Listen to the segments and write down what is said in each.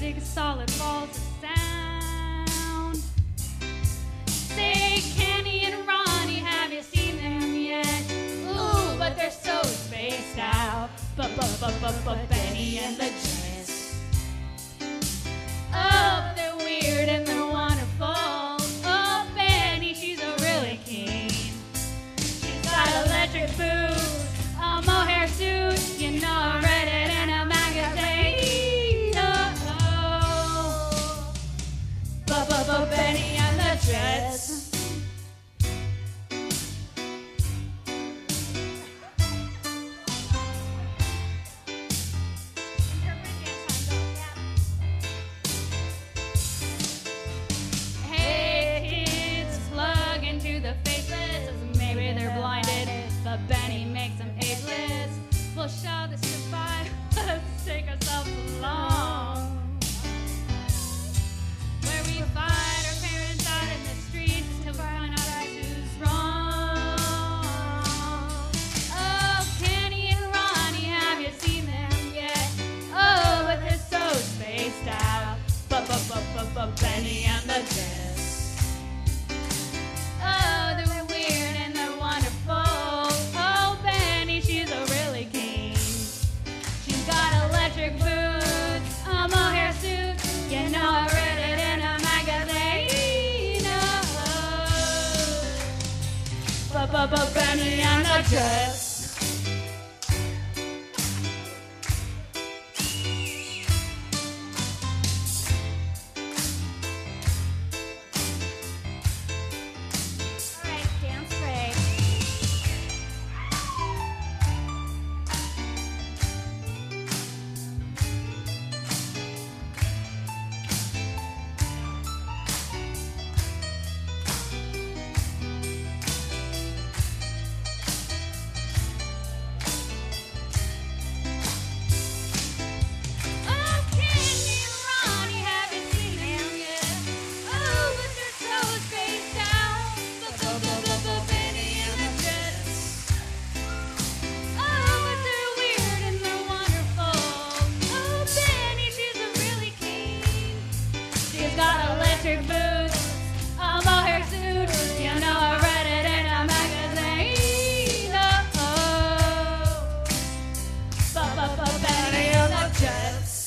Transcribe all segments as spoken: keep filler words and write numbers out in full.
music, solid walls of sound. Say, Kenny and Ronnie, have you seen them yet? Ooh, but they're so spaced out. But Benny and the Jets. Oh, they're weird and they're wonderful. Oh, Benny, she's a really keen. She's got electric boots, a mohair suit, you know, I read it in a magazine. Oh, oh. Benny and the Jets. Benny makes them ageless. We'll show this goodbye. Let's take ourselves along. Where we fight our parents out in the streets till we find out who's wrong. Oh, Kenny and Ronnie, have you seen them yet? Oh, but they're so spaced out. But, but, but, but, but Benny and the Jets. Oh, they're weird and they're wonderful. Electric boots, a mohair suit, you know I read it in a magazine. Oh, but Benny and the Jets. All right, dance break. Got electric boots, a mohair suit, you know I read it in a magazine. Oh, oh. Benny and the Jets.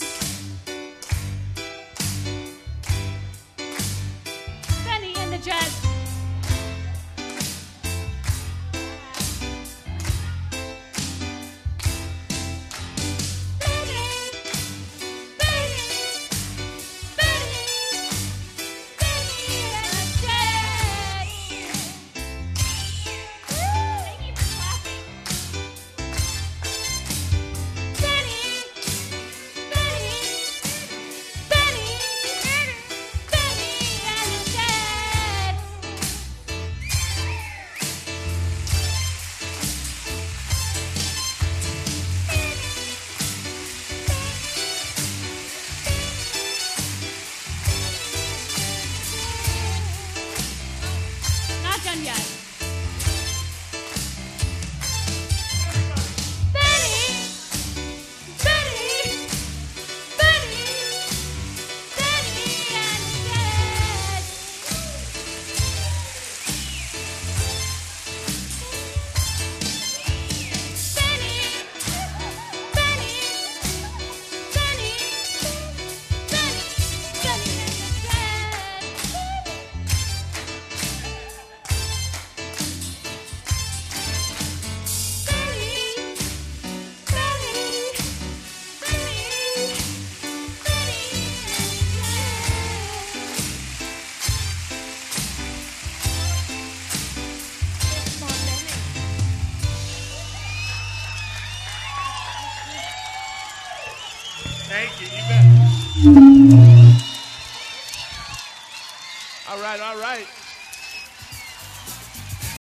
Benny and the Jets. Done yet. Benny, Benny, Benny, Benny and the Jets. Benny, Benny, Benny, Benny, Benny and the Jets. Thank you, you bet. All right, all right.